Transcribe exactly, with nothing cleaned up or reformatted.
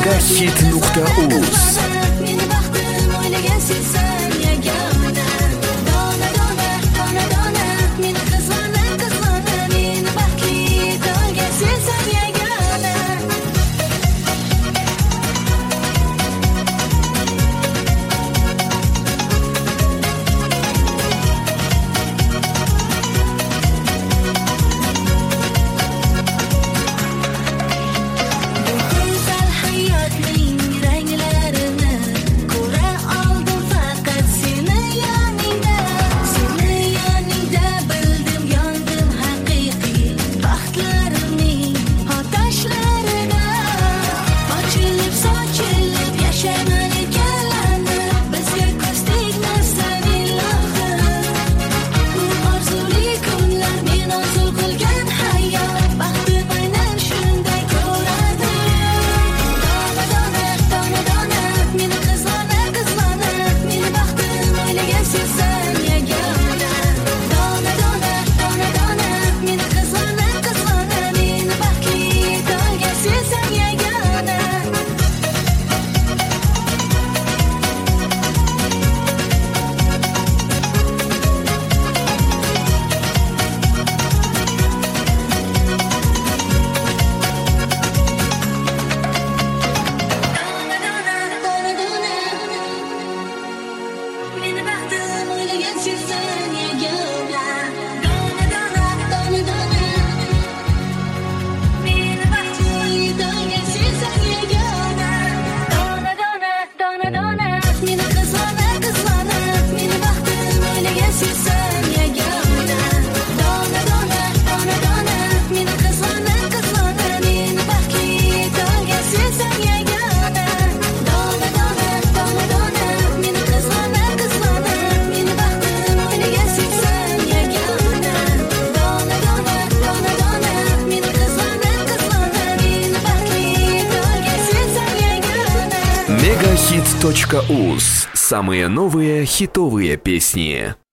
Megahit nuqta uz. Meni baxtim o'ylagan sensan yagona. Dona dona dona dona meni qizg'ona qizg'ona meni baxtli qilgan sensan yagona. Go'zal hayotning ranglarini ko'ra oldim faqat seni yoningda. Seni yoningda bildim yondim haqiqiy baxtlarimning otashlarida. Ochilib sochilib yashayman ekanlanib bizga ko'z tegmasin ilohim. Bu orzuli kunlar men orzu qilgan hayot baxtim aynan shunday ko'radi. Dona dona dona dona meni qizg'ona qizg'ona meni baxtim o'ylagan sensan yagona. Dona dona dona dona meni qizg'ona qizg'ona meni baxtli qilgan sensan yagona. Dona dona dona dona meni baxtim o'ylagan sensan yagona. Dona dona dona dona meni baxtli qilgan sensan yagona. Dona dona dona dona meni qizg'ona qizg'ona meni baxtim o'ylagan sensan yagona. Dona dona dona dona meni qizg'ona qizg'ona meni baxtli qilgan sensan yagona. Dona dona dona dona meni qizg'ona qizg'ona meni baxtim o'ylagan sensan yagona. Dona dona dona dona meni qizg'ona qizg'ona meni baxtli qilgan sensan yagona. Megahit точка уз. Самые новые хитовые песни.